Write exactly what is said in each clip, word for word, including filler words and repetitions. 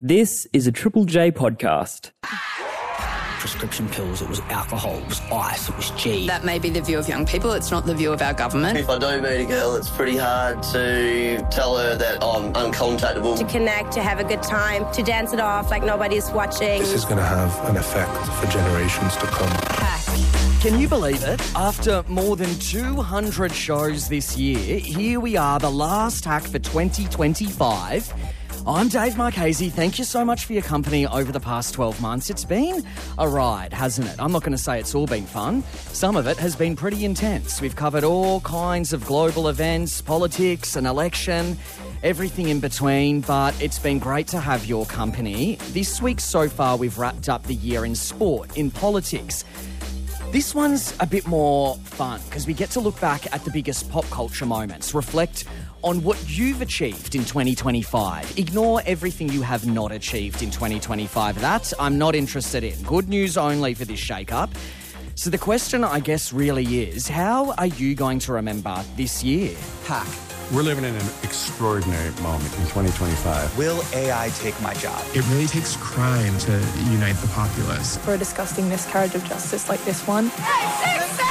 This is a Triple J podcast. Prescription pills, it was alcohol, it was ice, it was G. That may be the view of young people. It's not the view of our government. If I do meet a girl, it's pretty hard to tell her that I'm uncontactable. To connect, to have a good time, to dance it off like nobody's watching. This is going to have an effect for generations to come. Hack. Can you believe it? After more than two hundred shows this year, here we are, the last hack for twenty twenty-five. I'm Dave Marchese. Thank you so much for your company over the past twelve months. It's been a ride, hasn't it? I'm not going to say it's all been fun. Some of it has been pretty intense. We've covered all kinds of global events, politics, an election, everything in between, but it's been great to have your company. This week so far, we've wrapped up the year in sport, in politics. This one's a bit more fun because we get to look back at the biggest pop culture moments, reflect on what you've achieved in twenty twenty-five. Ignore everything you have not achieved in twenty twenty-five. That I'm not interested in. Good news only for this shake-up. So the question, I guess, really is, how are you going to remember this year? Hack. We're living in an extraordinary moment in twenty twenty-five. Will A I take my job? It really takes crime to unite the populace. For a disgusting miscarriage of justice like this one. Hey, six,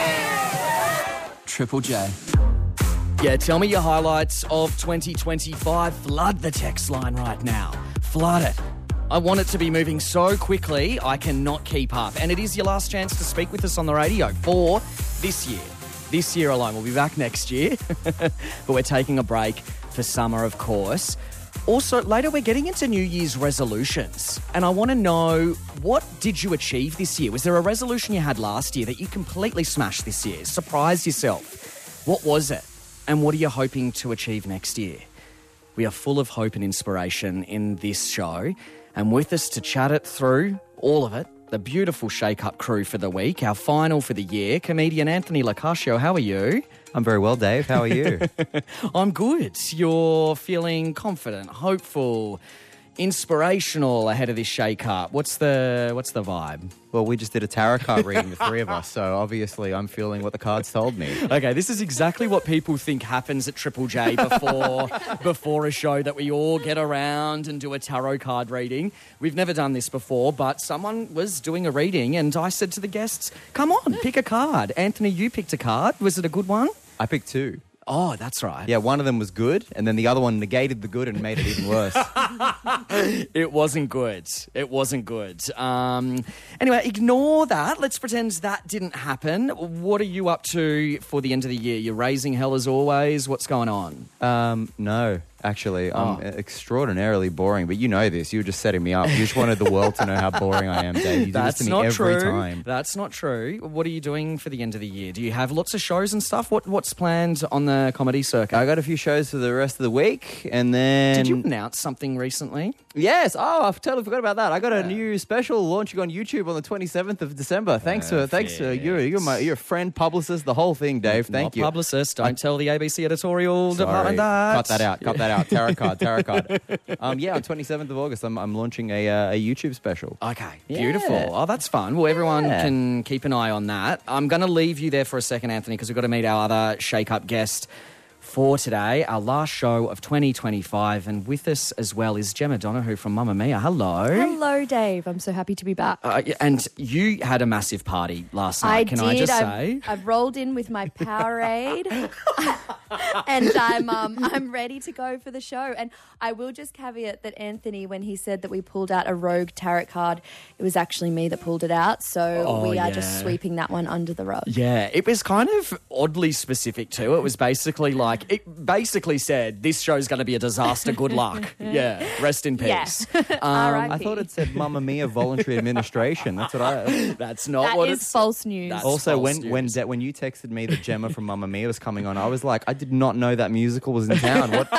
seven! Triple J. Yeah, tell me your highlights of twenty twenty-five. Flood the text line right now. Flood it. I want it to be moving so quickly, I cannot keep up. And it is your last chance to speak with us on the radio for this year. This year alone. We'll be back next year. But we're taking a break for summer, of course. Also, later we're getting into New Year's resolutions. And I want to know, what did you achieve this year? Was there a resolution you had last year that you completely smashed this year? Surprised yourself? What was it? And what are you hoping to achieve next year? We are full of hope and inspiration in this show. And with us to chat it through, all of it, the beautiful shake-up crew for the week, our final for the year, comedian Anthony Locascio. How are you? I'm very well, Dave. How are you? I'm good. You're feeling confident, hopeful, inspirational ahead of this shake-up. What's the what's the vibe? Well, we just did a tarot card reading, the three of us, so obviously I'm feeling what the cards told me. Okay, this is exactly what people think happens at Triple J before before a show, that we all get around and do a tarot card reading. We've never done this before, but someone was doing a reading and I said to the guests, come on, pick a card. Anthony, you picked a card. Was it a good one? I picked two. Oh, that's right. Yeah, one of them was good, and then the other one negated the good and made it even worse. It wasn't good. It wasn't good. Um, anyway, ignore that. Let's pretend that didn't happen. What are you up to for the end of the year? You're raising hell as always. What's going on? Um, no, actually, I'm Oh. extraordinarily boring, but you know this. You were just setting me up. You just wanted the world to know how boring I am, Dave. You do That's this to me not every true. time. That's not true. What are you doing for the end of the year? Do you have lots of shows and stuff? What What's planned on the comedy circuit? I got a few shows for the rest of the week, and then... Did you announce something recently? Yes. Oh, I totally forgot about that. I got a new special launching on YouTube on the twenty-seventh of December. Thanks for, thanks for, you're, you're my, you're a friend, publicist, the whole thing, Dave. Thank Not you. publicist. Don't I, tell the A B C editorial sorry, department that. Cut that out. Cut that out. Tarot card. Tarot card. Um, yeah, on twenty-seventh of August, I'm, I'm launching a, uh, a YouTube special. Okay, Yeah. beautiful. Oh, that's fun. Well, everyone Yeah. can keep an eye on that. I'm going to leave you there for a second, Anthony, because we've got to meet our other shake-up guest for today, our last show of twenty twenty-five. And with us as well is Gemma Donahue from Mamma Mia. Hello. Hello, Dave. I'm so happy to be back. Uh, and you had a massive party last night, I can did. I just I've, say? I've rolled in with my Powerade, and I'm um, I'm ready to go for the show. And I will just caveat that Anthony, when he said that we pulled out a rogue tarot card, it was actually me that pulled it out. So Oh, we are yeah. just sweeping that one under the rug. Yeah, it was kind of oddly specific too. It was basically like, it basically said, this show's going to be a disaster, good luck. Yeah, rest in peace. Yeah. Um, R I P. I thought it said Mamma Mia Voluntary Administration. That's what I... That's not That what is it's... false news. That's Also, false when news. when De- when you texted me that Gemma from Mamma Mia was coming on, I was like, I did not know that musical was in town. What?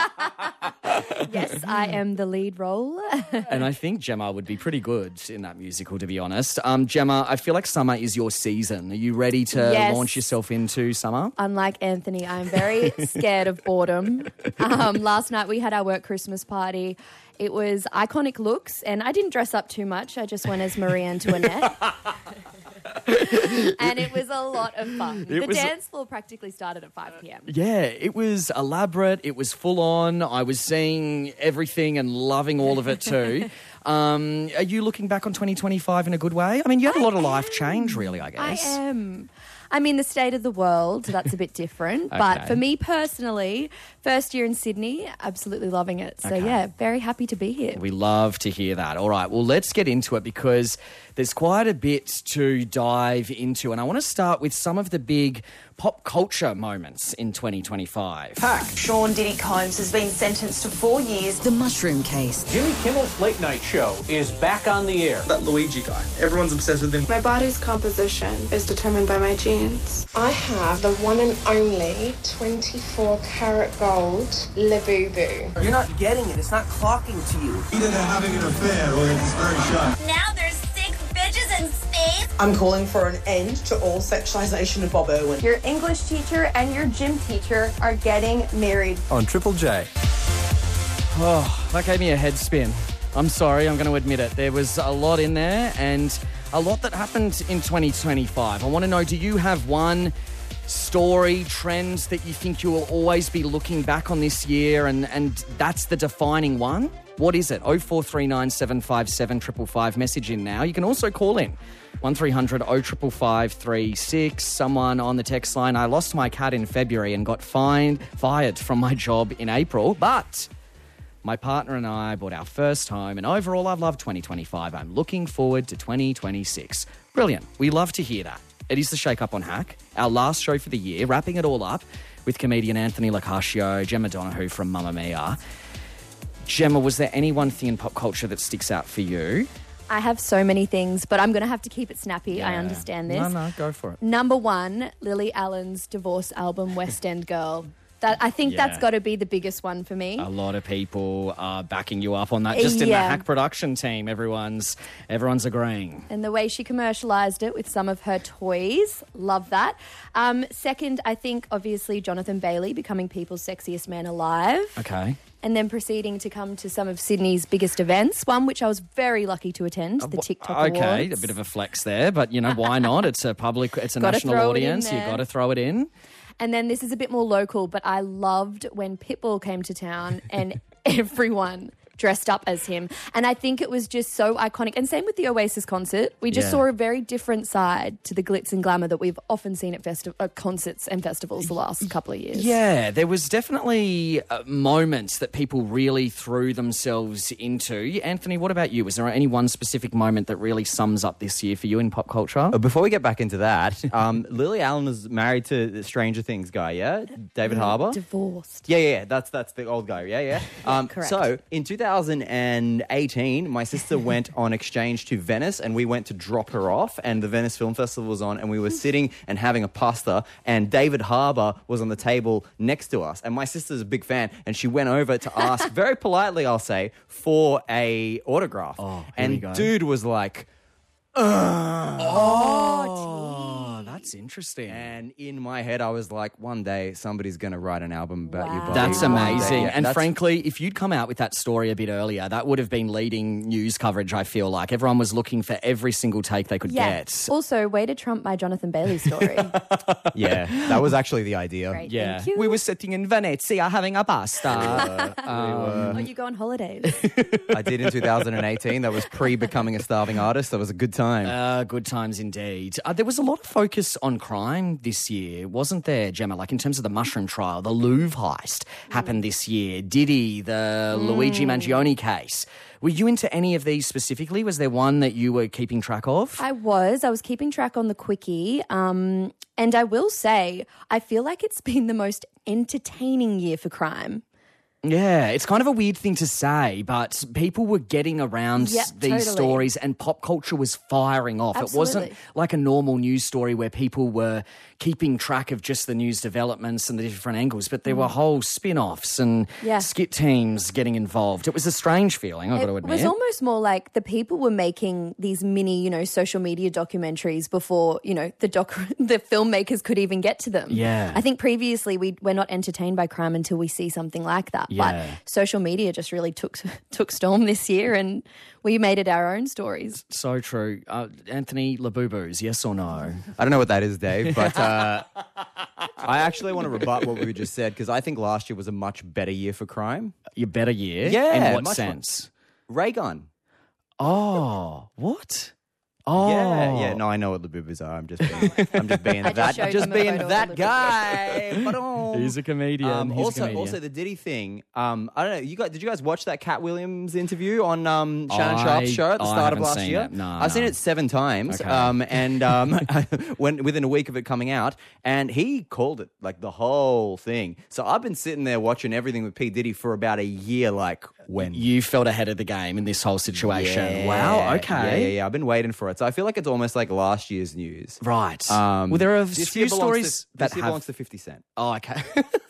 Yes, I am the lead role. And I think Gemma would be pretty good in that musical, to be honest. Um, Gemma, I feel like summer is your season. Are you ready to Yes. launch yourself into summer? Unlike Anthony, I'm very scared of boredom. Um, last night we had our work Christmas party. It was iconic looks, and I didn't dress up too much. I just went as Marie Antoinette. And it was a lot of fun. It the was- dance floor practically started at five p.m. Yeah, it was elaborate. It was full on. I was seeing everything and loving all of it too. um, are you looking back on twenty twenty-five in a good way? I mean, you had a lot of life change, really, I I guess. am. I mean, the state of the world, that's a bit different. But Okay. for me personally, first year in Sydney, absolutely loving it. So, Okay. yeah, very happy to be here. We love to hear that. All right, well, let's get into it because there's quite a bit to dive into. And I want to start with some of the big pop culture moments in twenty twenty-five. Sean Diddy Combs has been sentenced to four years. The mushroom case. Jimmy Kimmel's Late Night Show is back on the air. That Luigi guy. Everyone's obsessed with him. My body's composition is determined by my genes. I have the one and only twenty-four karat gold Labubu. You're not getting it. It's not clocking to you. Either they're having an affair or it's very shy. Now there's six bitches in space. I'm calling for an end to all sexualization of Bob Irwin. Your English teacher and your gym teacher are getting married. On Triple J. Oh, that gave me a head spin. I'm sorry, I'm going to admit it. There was a lot in there and a lot that happened in twenty twenty-five. I want to know, do you have one story, trends that you think you will always be looking back on this year and, and that's the defining one? What is it? oh four three nine, seven five seven, five five five. Message in now. You can also call in. one three hundred, oh five five five, three six. Someone on the text line, I lost my cat in February and got fined, fired from my job in April, but my partner and I bought our first home, and overall I've loved twenty twenty-five. I'm looking forward to twenty twenty-six. Brilliant. We love to hear that. It is the Shake Up on Hack, our last show for the year, wrapping it all up with comedian Anthony Locascio, Gemma Donahue from Mamma Mia. Gemma, was there any one thing in pop culture that sticks out for you? I have so many things, but I'm going to have to keep it snappy. Yeah. I understand this. No, no, go for it. Number one, Lily Allen's divorce album, West End Girl. That I think Yeah. that's got to be the biggest one for me. A lot of people are backing you up on that. Just in the Yeah. Hack production team, everyone's everyone's agreeing. And the way she commercialised it with some of her toys. Love that. Um, second, I think, obviously, Jonathan Bailey becoming People's Sexiest Man Alive. Okay. And then proceeding to come to some of Sydney's biggest events, one which I was very lucky to attend, the TikTok Okay, Awards. a bit of a flex there, but, you know, why not? It's a public, it's a Gotta national throw it in audience. You've there. got to throw it in. And then this is a bit more local, but I loved when Pitbull came to town and everyone dressed up as him. And I think it was just so iconic. And same with the Oasis concert. We just Yeah. saw a very different side to the glitz and glamour that we've often seen at festi- uh, concerts and festivals the last couple of years. Yeah, there was definitely uh, moments that people really threw themselves into. Anthony, what about you? Was there any one specific moment that really sums up this year for you in pop culture? Uh, Before we get back into that, um, Lily Allen is married to the Stranger Things guy, yeah? David Harbour? Divorced. Yeah, yeah, yeah, that's that's the old guy, yeah, yeah. Um, Correct. So, in two thousand eighteen, my sister went on exchange to Venice and we went to drop her off, and the Venice Film Festival was on, and we were sitting and having a pasta, and David Harbour was on the table next to us, and my sister's a big fan, and she went over to ask, very politely, I'll say, for a autograph. Oh, here and we go. dude was like, Oh, that's interesting. And in my head, I was like, one day somebody's going to write an album about you. Wow. buddy. That's One day. amazing. Yeah, and that's- frankly, if you'd come out with that story a bit earlier, that would have been leading news coverage, I feel like. Everyone was looking for every single take they could Yeah. get. Also, way to trump my Jonathan Bailey story. yeah, that was actually the idea. Great, Yeah. thank you. We were sitting in Venezia having a pasta. Oh, you go on holidays. I did in two thousand eighteen. That was pre-becoming a starving artist. That was a good time. Uh, good times indeed. Uh, there was a lot of focus on crime this year, wasn't there, Gemma? Like in terms of the mushroom trial, the Louvre heist happened this year, Diddy, the Luigi Mangione case. Were you into any of these specifically? Was there one that you were keeping track of? I was. I was keeping track on the quickie. Um, and I will say, I feel like it's been the most entertaining year for crime. Yeah, it's kind of a weird thing to say, but people were getting around Yeah, these totally. stories and pop culture was firing off. It wasn't Absolutely. like a normal news story where people were keeping track of just the news developments and the different angles, but there were whole spin-offs and Yeah. skit teams getting involved. It was a strange feeling, I've got to It admit. was almost more like the people were making these mini, you know, social media documentaries before, you know, the doc the filmmakers could even get to them. Yeah. I think previously we we're not entertained by crime until we see something like that. about. Yeah. But social media just really took took storm this year, and we made it our own stories. So true. Uh, Anthony Labubu's, yes or no? I don't know what that is, Dave, but uh, I actually want to rebut what we just said because I think last year was a much better year for crime. Your better year? Yeah. In what much sense? More. Ray gun. Oh, what? Oh, yeah, yeah. No, I know what the boobers are. I'm just being, I'm just being I that, just showed just him a being photo of that the guy. Ba-dum. He's a comedian. Um, He's a also, comedian. also the Diddy thing. Um, I don't know. You guys, did you guys watch that Cat Williams interview on um, Shannon I- Sharp's show at the I start of haven't last seen year? it. No, I've seen no. it seven times. Okay. Um, and um, when within a week of it coming out, and he called it like the whole thing. So I've been sitting there watching everything with P Diddy for about a year. Like when You felt ahead of the game in this whole situation. Yeah. Wow, okay. Yeah, yeah, yeah. I've been waiting for it. So I feel like it's almost like last year's news. Right. Um, well, there are a this few year belongs stories to, that this year have... belongs to fifty Cent. Oh, okay.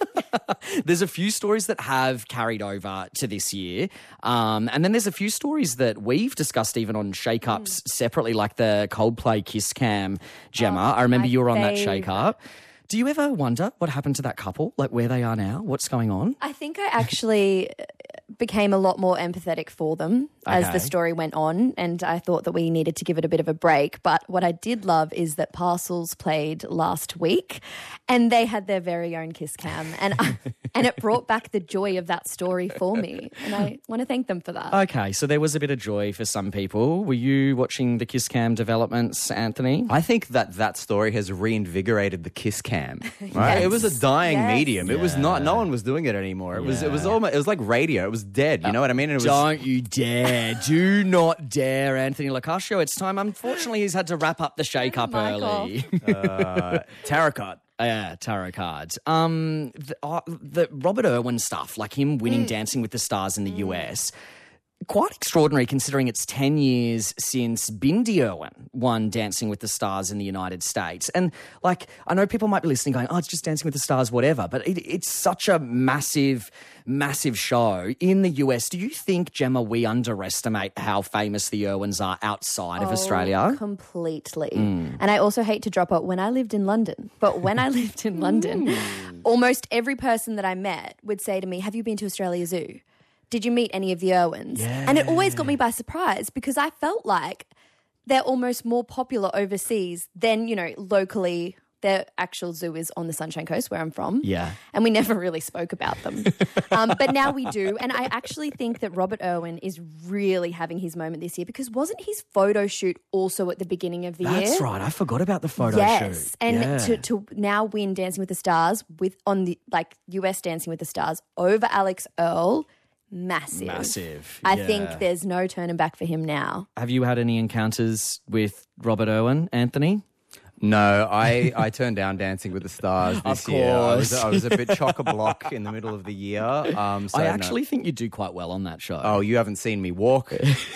There's a few stories that have carried over to this year. Um, and then there's a few stories that we've discussed even on shake-ups Mm. separately, like the Coldplay Kiss Cam, Gemma. Oh, I remember my you were on that fave. shake-up. Do you ever wonder what happened to that couple, like where they are now? What's going on? I think I actually became a lot more empathetic for them as Okay. the story went on, and I thought that we needed to give it a bit of a break. But what I did love is that Parcels played last week, and they had their very own kiss cam, and I, and it brought back the joy of that story for me, and I want to thank them for that. Okay, so there was a bit of joy for some people. Were you watching the Kiss Cam developments, Anthony? I think that that story has reinvigorated the kiss cam. Right? Yes. It was a dying Yes. medium. It was not. No one was doing it anymore. It was. It was almost. It was like radio. It was dead. You know what I mean? And it was. Don't you dare. Do not dare, Anthony Locascio. It's time. Unfortunately, he's had to wrap up the shake-up early. uh, tarot card. Yeah, tarot cards. Um, the, uh, the Robert Irwin stuff, like him winning Mm. Dancing with the Stars in the U S, quite extraordinary considering it's ten years since Bindi Irwin won Dancing with the Stars in the United States. And, like, I know people might be listening going, oh, it's just Dancing with the Stars, whatever, but it, it's such a massive, massive show in the U S. Do you think, Gemma, we underestimate how famous the Irwins are outside of Oh, Australia? completely. Mm. And I also hate to drop it when I lived in London, but when I lived in London, almost every person that I met would say to me, have you been to Australia Zoo? Did you meet any of the Irwins? Yeah. And it always got me by surprise because I felt like they're almost more popular overseas than, you know, locally. Their actual zoo is on the Sunshine Coast where I'm from. Yeah. And we never really spoke about them. um, but now we do. And I actually think that Robert Irwin is really having his moment this year because wasn't his photo shoot also at the beginning of the year? That's right. I forgot about the photo yes. shoot. And Yeah. to, to now win Dancing with the Stars with on the like U S Dancing with the Stars over Alex Earl, massive. Massive. I yeah. think there's no turning back for him now. Have you had any encounters with Robert Irwin, Anthony? No, I, I turned down Dancing with the Stars this Of year. I was, course. I was a bit chock-a-block in the middle of the year. Um, so I no. actually think you do quite well on that show. Oh, you haven't seen me walk.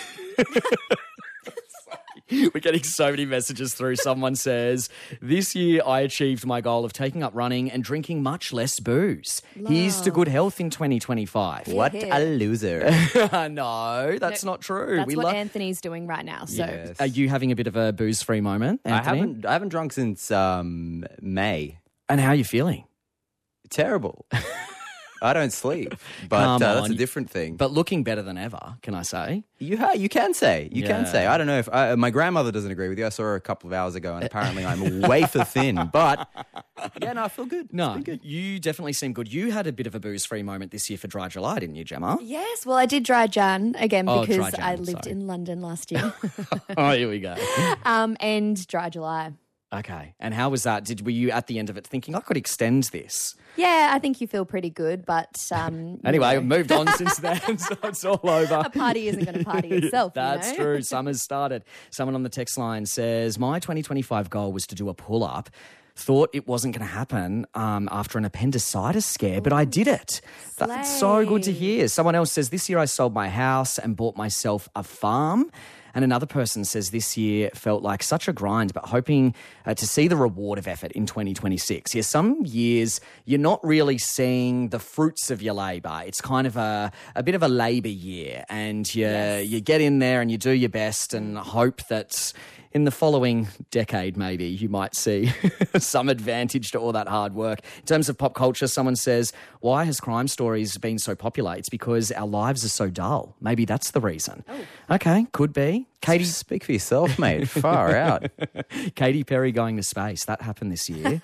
We're getting so many messages through. Someone says, this year I achieved my goal of taking up running and drinking much less booze. Here's to good health in twenty twenty-five. What Here, a here. loser. No, that's No, not true. That's we what lo- Anthony's doing right now. So Yes. Are you having a bit of a booze-free moment, I Anthony? haven't I haven't drunk since um, May. And how are you feeling? Terrible. I don't sleep, but Come uh, that's on. a different thing. But looking better than ever, can I say? You ha- you can say you can Yeah. say. I don't know if I, my grandmother doesn't agree with you. I saw her a couple of hours ago, and apparently I'm wafer thin. But yeah, no, I feel good. No, you definitely seem good. You had a bit of a booze-free moment this year for Dry July, didn't you, Gemma? yes, well, I did Dry Jan again Oh, Dry because Jan, I lived sorry. in London last year. Oh, here we go. um, and Dry July. Okay. And how was that? Did were you at the end of it thinking I could extend this? Yeah, I think you feel pretty good, but um, you Anyway, know, I've moved on since then, so it's all over. a party isn't going to party itself. That's you know? true. Summer's started. Someone on the text line says, my twenty twenty-five goal was to do a pull-up. Thought it wasn't going to happen um, after an appendicitis scare, but I did it. That's so good to hear. Someone else says, this year I sold my house and bought myself a farm. And another person says this year felt like such a grind, but hoping uh, to see the reward of effort in twenty twenty-six. Yeah, some years you're not really seeing the fruits of your labour. It's kind of a, a bit of a labour year, and you, Yes. you get in there and you do your best and hope that in the following decade, maybe, you might see some advantage to all that hard work. In terms of pop culture, someone says, why has Crime Stories been so popular? It's because our lives are so dull. Maybe that's the reason. Oh. Okay, could be. Katy, speak for yourself, mate. Far out. Katy Perry going to space. That happened this year.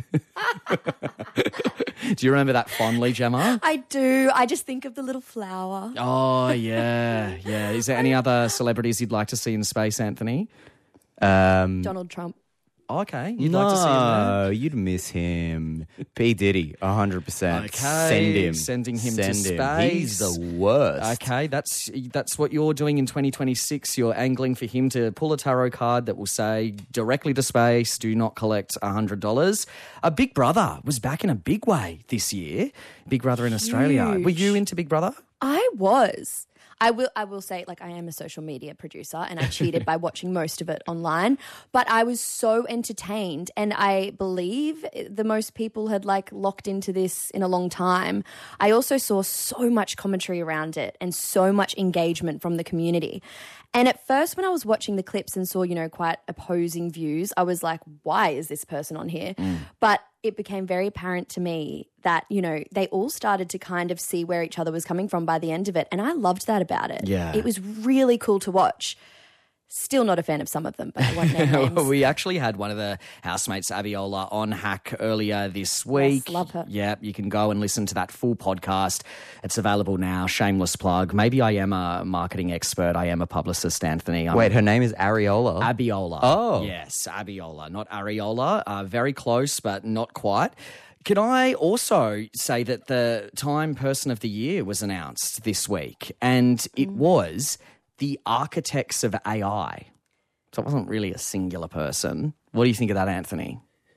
Do you remember that fondly, Gemma? I do. I just think of the little flower. Oh, yeah, yeah. Is there any other celebrities you'd like to see in space, Anthony? Um, Donald Trump. Okay, you'd no, like to see him there? you'd miss him. P. Diddy, one hundred percent. Okay, Send him. Sending him Send to him. space. He's the worst. Okay, that's that's what you're doing in twenty twenty-six. You're angling for him to pull a tarot card that will say, directly to space, do not collect one hundred dollars. A Big Brother was back in a big way this year. Big Brother in Australia. Huge. Were you into Big Brother? I was. I will I will say, like, I am a social media producer and I cheated by watching most of it online, but I was so entertained, and I believe the most people had, like, locked into this in a long time. I also saw so much commentary around it and so much engagement from the community. And at first, when I was watching the clips and saw, you know, quite opposing views, I was like, why is this person on here? Mm. But it became very apparent to me that, you know, they all started to kind of see where each other was coming from by the end of it. And I loved that about it. Yeah. It was really cool to watch. Still not a fan of some of them, but I won't name names. We actually had one of the housemates, Abiola, on Hack earlier this week. Yes, love her. Yeah, you can go and listen to that full podcast. It's available now. Shameless plug. Maybe I am a marketing expert. I am a publicist, Anthony. I'm Wait, her name is Ariola? Abiola. Oh. Yes, Abiola, not Ariola. Uh, very close, but not quite. Can I also say that the Time Person of the Year was announced this week, and it mm. was the architects of A I. So it wasn't really a singular person. What do you think of that, Anthony?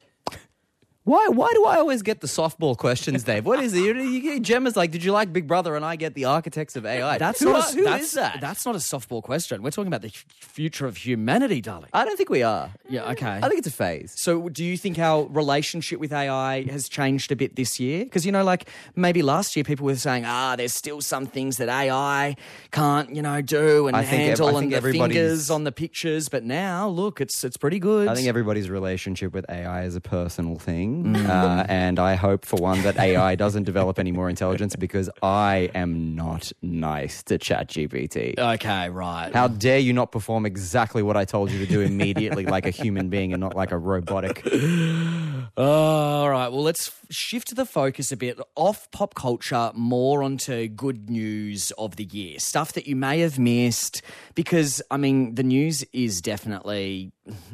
Why Why do I always get the softball questions, Dave? What is it? You, you get Gemma's like, did you like Big Brother? And I get the architects of A I. That's who not are, a, who that's, is that? That's not a softball question. We're talking about the f- future of humanity, darling. I don't think we are. Yeah, okay. I think it's a phase. So do you think our relationship with A I has changed a bit this year? Because, you know, like maybe last year people were saying, ah, there's still some things that A I can't, you know, do and I think ev- handle I think and the everybody's- fingers on the pictures. But now, look, it's it's pretty good. I think everybody's relationship with A I is a personal thing. Mm. Uh, and I hope, for one, that A I doesn't develop any more intelligence, because I am not nice to ChatGPT. Okay, right. How dare you not perform exactly what I told you to do immediately, like a human being and not like a robotic. Oh, all right. Well, let's shift the focus a bit off pop culture, more onto good news of the year. Stuff that you may have missed, because, I mean, the news is definitely,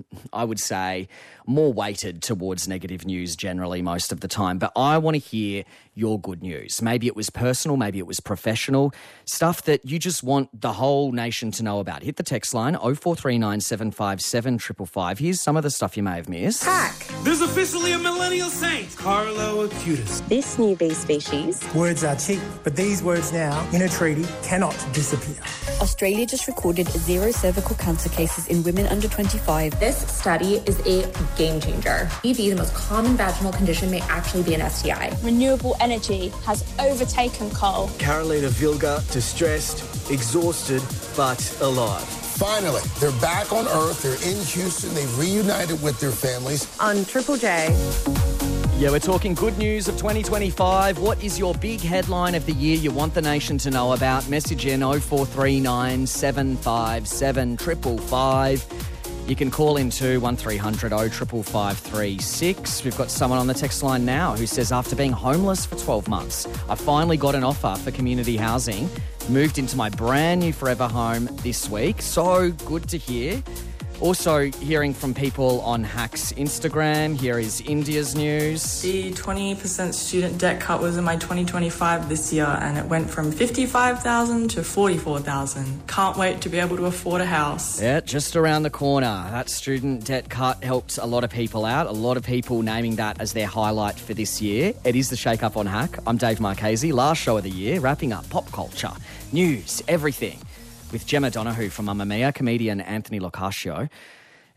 I would say, more weighted towards negative news generally most of the time. But I want to hear your good news. Maybe it was personal, maybe it was professional, stuff that you just want the whole nation to know about. Hit the text line oh four three nine, seven five seven, five five five. Here's some of the stuff you may have missed. Hack. There's officially a millennial saint, Carlo Acutis. This new bee species. Words are cheap, but these words now, in a treaty, cannot disappear. Australia just recorded zero cervical cancer cases in women under twenty-five. This study is a game changer. E D, the most common vaginal condition, may actually be an S T I. Renewable energy has overtaken coal. Carolina Vilga, distressed, exhausted, but alive. Finally, they're back on Earth. They're in Houston. They've reunited with their families. On Triple J. Yeah, we're talking good news of twenty twenty-five. What is your big headline of the year you want the nation to know about? Message in oh four three nine, seven five seven, five five five. You can call in to one three hundred, oh five five three six. We've got someone on the text line now who says, after being homeless for twelve months, I finally got an offer for community housing, moved into my brand new forever home this week. So good to hear. Also hearing from people on Hack's Instagram. Here is India's news. The twenty percent student debt cut was in my twenty twenty-five this year, and it went from fifty-five thousand to forty-four thousand. Can't wait to be able to afford a house. Yeah, just around the corner. That student debt cut helped a lot of people out. A lot of people naming that as their highlight for this year. It is the Shake Up on Hack. I'm Dave Marchese. Last show of the year, wrapping up pop culture, news, everything, with Gemma Donahue from Mamma Mia, comedian Anthony Locascio.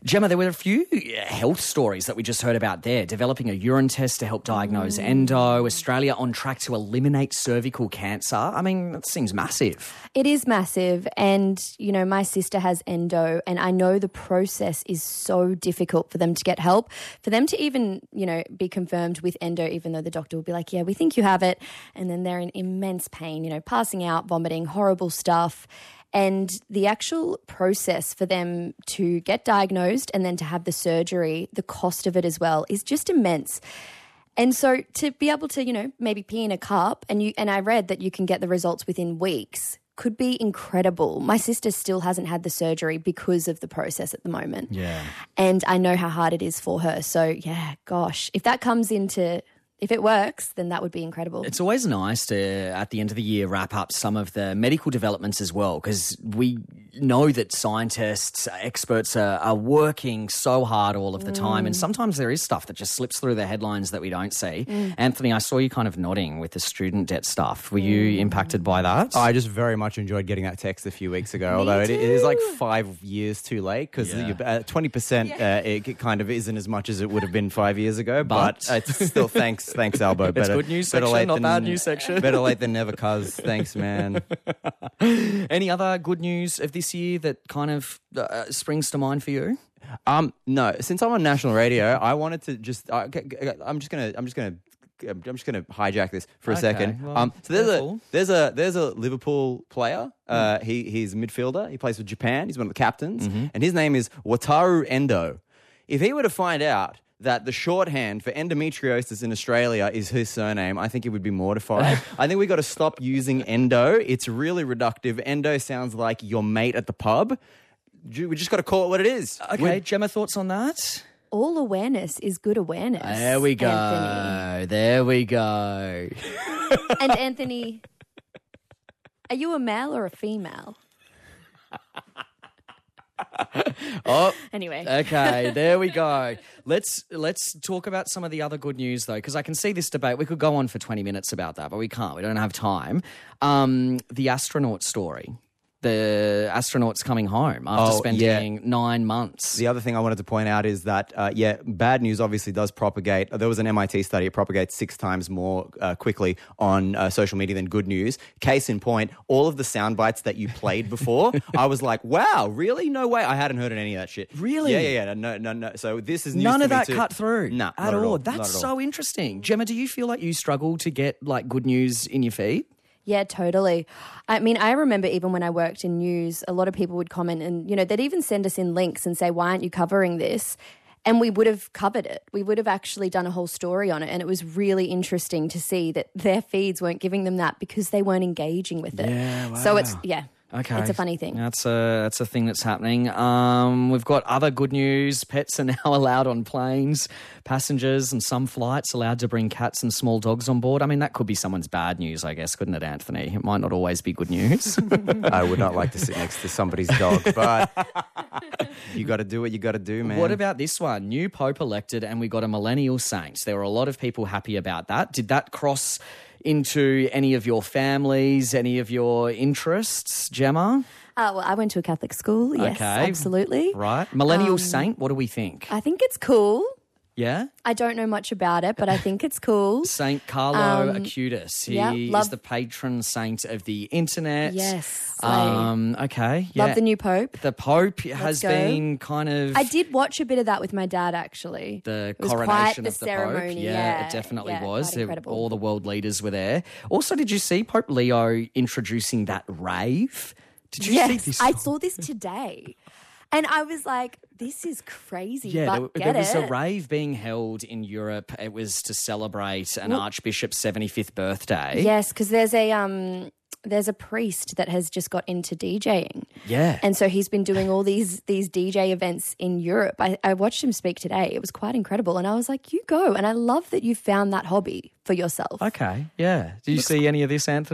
Gemma, there were a few health stories that we just heard about there. Developing a urine test to help diagnose mm. endo. Australia on track to eliminate cervical cancer. I mean, that seems massive. It is massive. And, you know, my sister has endo and I know the process is so difficult for them to get help. For them to even, you know, be confirmed with endo, even though the doctor will be like, yeah, we think you have it. And then they're in immense pain, you know, passing out, vomiting, horrible stuff. And the actual process for them to get diagnosed and then to have the surgery, the cost of it as well, is just immense. And so to be able to, you know, maybe pee in a cup, and you and I read that you can get the results within weeks, could be incredible. My sister still hasn't had the surgery because of the process at the moment. Yeah. And I know how hard it is for her. So, yeah, gosh, if that comes into... If it works, then that would be incredible. It's always nice to, at the end of the year, wrap up some of the medical developments as well, because we know that scientists, experts are, are working so hard all of the time, Mm. and sometimes there is stuff that just slips through the headlines that we don't see. Mm. Anthony, I saw you kind of nodding with the student debt stuff. Were you impacted by that? Oh, I just very much enjoyed getting that text a few weeks ago, Me although it, it is like too. five years too late because Yeah. uh, twenty percent uh, it kind of isn't as much as it would have been five years ago, but, But- uh, it's still thanks, thanks, Albo. It's good news better section, late not than- bad news section. Better late than never, cuz. Thanks, man. Any other good news of this year that kind of uh, springs to mind for you? Um, no, since I'm on national radio, I wanted to just. Uh, I'm just gonna. I'm just gonna. I'm just going to hijack this for a Okay, second. well, um, so there's careful. a there's a there's a Liverpool player. Uh, he he's a midfielder. He plays for Japan. He's one of the captains, Mm-hmm. and his name is Wataru Endo. If he were to find out that the shorthand for endometriosis in Australia is his surname, I think he would be mortified. I think we got to stop using endo. It's really reductive. Endo sounds like your mate at the pub. We just got to call it what it is. Okay, We're- Gemma, thoughts on that? All awareness is good awareness. There we go. Anthony. There we go. And Anthony, are you a male or a female? Oh, Anyway. okay, there we go. Let's let's talk about some of the other good news though, because I can see this debate. We could go on for twenty minutes about that, but we can't. We don't have time. Um, the astronaut story. The astronauts coming home after Oh, spending yeah. nine months. The other thing I wanted to point out is that, uh, yeah, bad news obviously does propagate. There was an M I T study. It propagates six times more uh, quickly on uh, social media than good news. Case in point, all of the sound bites that you played before, I was like, wow, really? No way. I hadn't heard any of that shit. Really? Yeah, yeah, yeah. No, no, no. So this is news None to of me that too. cut through Nah, at, not all. Not That's at all. so interesting. Gemma, do you feel like you struggle to get like good news in your feed? Yeah, totally. I mean, I remember even when I worked in news, a lot of people would comment and, you know, they'd even send us in links and say, why aren't you covering this? And we would have covered it. We would have actually done a whole story on it. And it was really interesting to see that their feeds weren't giving them that because they weren't engaging with it. Yeah, wow. So it's, yeah. Okay. It's a funny thing. That's a that's a thing that's happening. Um, we've got other good news. Pets are now allowed on planes. Passengers and some flights allowed to bring cats and small dogs on board. I mean, that could be someone's bad news, I guess, couldn't it, Anthony? It might not always be good news. I would not like to sit next to somebody's dog, but you got to do what you got to do, man. What about this one? New Pope elected and we got a millennial saint. There were a lot of people happy about that. Did that cross into any of your families, any of your interests, Gemma? Uh, well, I went to a Catholic school. Yes, Okay. absolutely. Right. Millennial Um, saint, what do we think? I think it's cool. Yeah? I don't know much about it, but I think it's cool. Saint Carlo Um, Acutis. He yeah, is love- the patron saint of the internet. Yes, slay. Um, okay. Yeah. Love the new Pope. The Pope has go. been kind of I did watch a bit of that with my dad, actually. the It was quite coronation the of the ceremony. Pope. Yeah, Yeah, it definitely yeah, was. quite There- incredible. All the world leaders were there. Also, did you see Pope Leo introducing that rave? Did you yes, see this? I saw this today. And I was like, this is crazy, Yeah, but there, get there was it. a rave being held in Europe. It was to celebrate an Well- archbishop's seventy-fifth birthday. Yes, because there's a um, there's a priest that has just got into DJing. Yeah. And so he's been doing all these these D J events in Europe. I, I watched him speak today. It was quite incredible. And I was like, you go. And I love that you found that hobby for yourself. Okay, yeah. Did you see any of this, Anthony?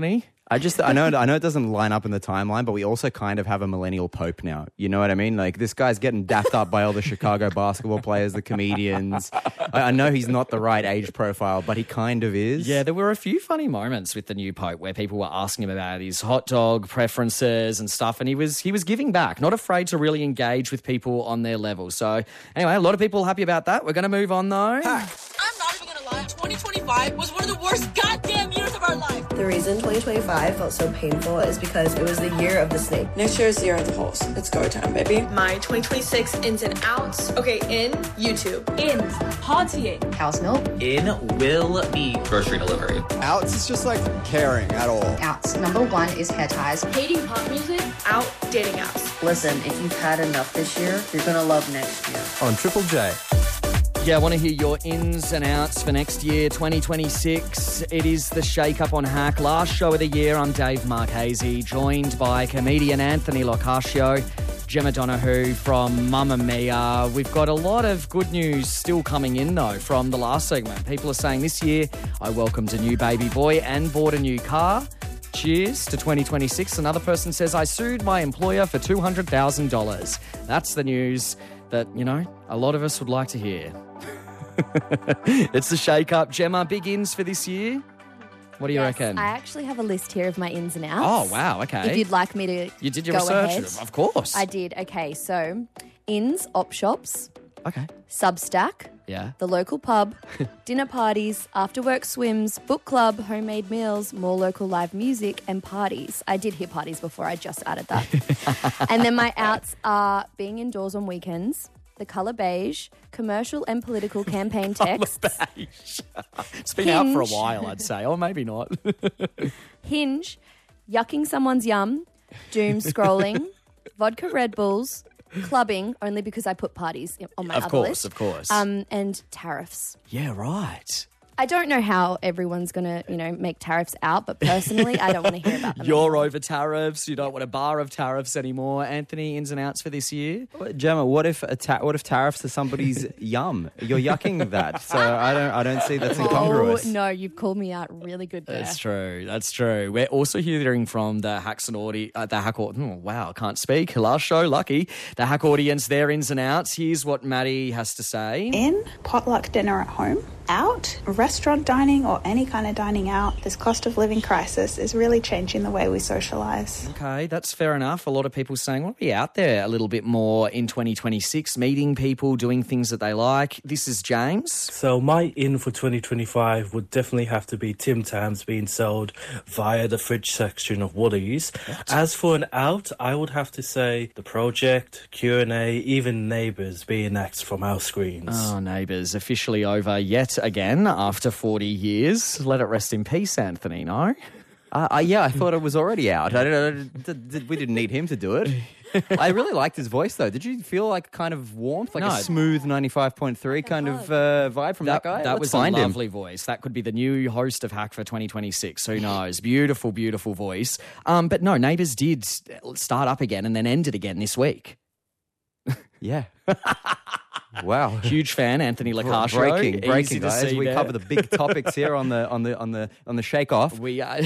I just, I know, I know it doesn't line up in the timeline, but we also kind of have a millennial pope now. You know what I mean? Like, this guy's getting dapped up by all the Chicago basketball players, the comedians. I, I know he's not the right age profile, but he kind of is. Yeah, there were a few funny moments with the new pope where people were asking him about his hot dog preferences and stuff, and he was he was giving back, not afraid to really engage with people on their level. So, anyway, a lot of people happy about that. We're going to move on, though. I'm not even going to lie. twenty twenty-five was one of the worst goddamn years of our life. The reason twenty twenty-five felt so painful is because it was the year of the snake. Next year is the year of the horse. It's go time, baby. My twenty twenty-six ins and outs. Okay, in YouTube. In partying. House milk. In will be grocery delivery. Outs is just like caring at all. Outs. Number one is hair ties. Hating pop music. Out dating apps. Listen, if you've had enough this year, you're gonna love next year. On Triple J. Yeah, I want to hear your ins and outs for next year, twenty twenty-six. It is the Shake Up on Hack. Last show of the year, I'm Dave Marchese, joined by comedian Anthony Locascio, Gemma Donahue from Mamma Mia. We've got a lot of good news still coming in, though, from the last segment. People are saying this year, I welcomed a new baby boy and bought a new car. Cheers to twenty twenty-six. Another person says, I sued my employer for two hundred thousand dollars. That's the news that, you know, a lot of us would like to hear. It's the Shake Up. Gemma, big ins for this year? What do you yes, reckon? I actually have a list here of my ins and outs. Oh, wow, okay. If you'd like me to You did your go research? ahead. Of course. I did. Okay, so ins, op shops. Okay. Substack. Yeah. The local pub. Dinner parties, after work swims, book club, homemade meals, more local live music, and parties. I did hear parties before, I just added that. And then my outs are being indoors on weekends, the colour beige, commercial and political campaign texts. Beige. It's been Hinge. Out for a while, I'd say. Or maybe not. Hinge, yucking someone's yum, doom scrolling, vodka Red Bulls, clubbing, only because I put parties on my of other course, list. Of course, of course. Um, and tariffs. Yeah, right. I don't know how everyone's going to, you know, make tariffs out, but personally, I don't want to hear about them. You're anymore. over tariffs. You don't want a bar of tariffs anymore. Anthony, ins and outs for this year? Gemma, what if a ta- what if tariffs are somebody's yum? You're yucking that, so I don't I don't see that's incongruous. Oh no, you've called me out really good there. That's true. That's true. We're also hearing from the Hacks and Audi, uh, the Hack. Oh, wow, I can't speak. Last show, lucky. The Hack audience, their ins and outs. Here's what Maddie has to say. In potluck dinner at home. Out, restaurant dining or any kind of dining out, this cost of living crisis is really changing the way we socialise. Okay, that's fair enough. A lot of people saying, well, be out there a little bit more in twenty twenty-six, meeting people, doing things that they like. This is James. So my in for twenty twenty-five would definitely have to be Tim Tams being sold via the fridge section of Woolies. What? As for an out, I would have to say The Project, Q and A, even Neighbours being axed from our screens. Oh, Neighbours, officially over yet again after forty years. Let it rest in peace, Anthony, no? Uh, uh, yeah, I thought it was already out. I don't know. We didn't need him to do it. I really liked his voice, though. Did you feel like kind of warmth, like no. a smooth ninety-five point three kind of uh, vibe from that, that guy? That Let's was find a lovely him. voice. That could be the new host of Hack for twenty twenty-six. Who knows? Beautiful, beautiful voice. Um, but no, Neighbours did start up again and then ended again this week. Yeah. Wow. Huge fan, Anthony Locascio. Breaking, breaking, guys. See we there. cover the big topics here on the on the on the on the shake off. We are.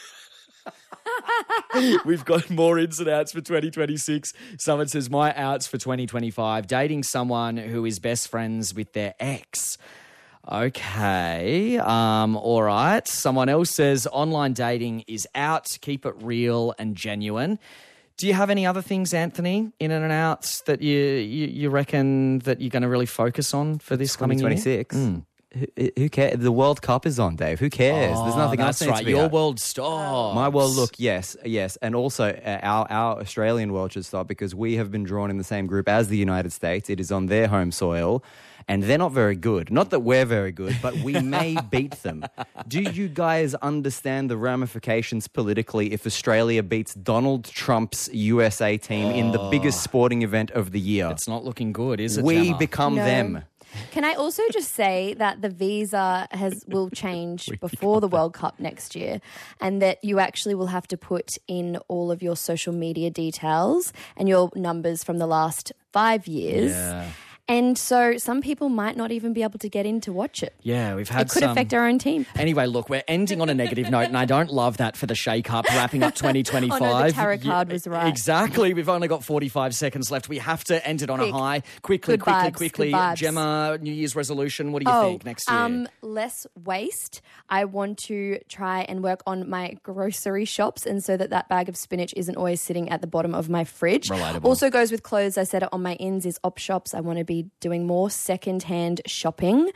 We've got more ins and outs for twenty twenty-six. Someone says, my outs for twenty twenty-five, dating someone who is best friends with their ex. Okay, um, all right. Someone else says, online dating is out. Keep it real and genuine. Do you have any other things, Anthony, in and outs that you you, you reckon that you're going to really focus on for this coming year? twenty twenty-six? Mm. Who, who cares? The World Cup is on, Dave. Who cares? Oh, There's nothing else. That's right. To be Your out. world stops. My world, look, yes, yes. And also uh, our, our Australian world should stop because we have been drawn in the same group as the United States. It is on their home soil. And they're not very good. Not that we're very good, but we may beat them. Do you guys understand the ramifications politically if Australia beats Donald Trump's U S A team oh. in the biggest sporting event of the year? It's not looking good, is it, We Gemma? become no. them. Can I also just say that the visa has will change before the World Cup next year, and that you actually will have to put in all of your social media details and your numbers from the last five years. Yeah. And so some people might not even be able to get in to watch it. Yeah, we've had It could some... affect our own team. Anyway, look, we're ending on a negative note, and I don't love that for the shake-up, wrapping up twenty twenty-five. Oh, no, the tarot card was right. Exactly. We've only got forty-five seconds left. We have to end it on Quick. a high. Quickly, Good quickly, vibes, quickly. good vibes. Gemma, New Year's resolution, what do you oh, think next year? Um, less waste. I want to try and work on my grocery shops, and so that that bag of spinach isn't always sitting at the bottom of my fridge. Relatable. Also goes with clothes. I said it on my ins is op shops. I want to be doing more second-hand shopping.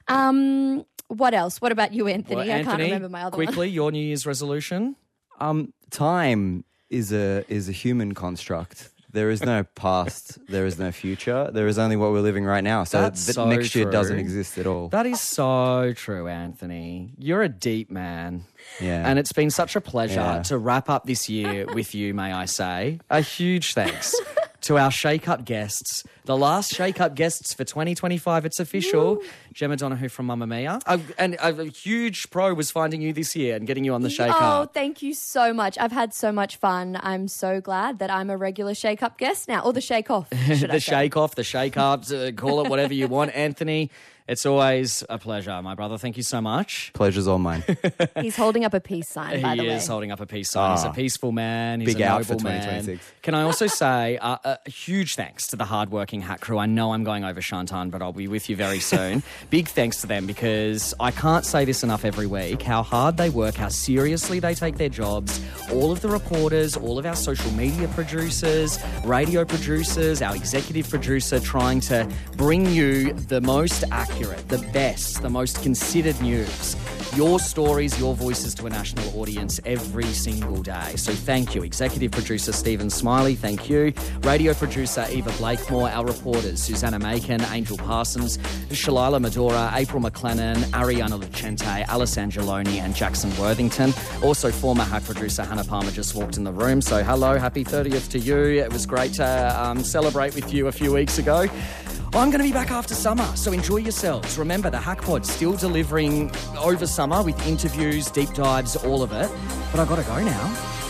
Um, what else? What about you, Anthony? Well, I Anthony, can't remember my other quickly, one. your New Year's resolution? Um, time is a is a human construct. There is no past. There is no future. There is only what we're living right now. So That's th- so next year true. doesn't exist at all. That is so true, Anthony. You're a deep man. Yeah. And it's been such a pleasure Yeah. to wrap up this year with you, may I say. A huge thanks to our Shake Up guests. The last Shake Up guests for twenty twenty-five, it's official. Woo. Gemma Donahue from Mamma Mia. A, and a, a huge pro was finding you this year and getting you on the Shake Oh, Up. thank you so much. I've had so much fun. I'm so glad that I'm a regular Shake Up guest now, or the Shake Off, should I The say. Shake Off, the Shake Up, uh, call it whatever you want. Anthony, it's always a pleasure, my brother. Thank you so much. Pleasure's all mine. He's holding up a peace sign, by He the way. is holding up a peace sign. He's a Ah. peaceful man. He's Big a out for noble man. twenty twenty-six. Can I also say uh, a huge thanks to the hardworking Hack Crew. I know I'm going over Shantan, but I'll be with you very soon. Big thanks to them, because I can't say this enough every week, how hard they work, how seriously they take their jobs. All of the reporters, all of our social media producers, radio producers, our executive producer, trying to bring you the most accurate, the best, the most considered news. Your stories, your voices to a national audience every single day. So thank you. Executive producer Stephen Smiley, thank you. Radio producer Eva Blakemore, our reporters Susanna Macon, Angel Parsons, Shalila Medora, April McLennan, Ariana Lucente, Alice Angeloni and Jackson Worthington. Also former Hack producer Hannah Palmer just walked in the room. So hello, happy thirtieth to you. It was great to um, celebrate with you a few weeks ago. I'm going to be back after summer, so enjoy yourselves. Remember, the Hack Pod's still delivering over summer with interviews, deep dives, all of it. But I've got to go now.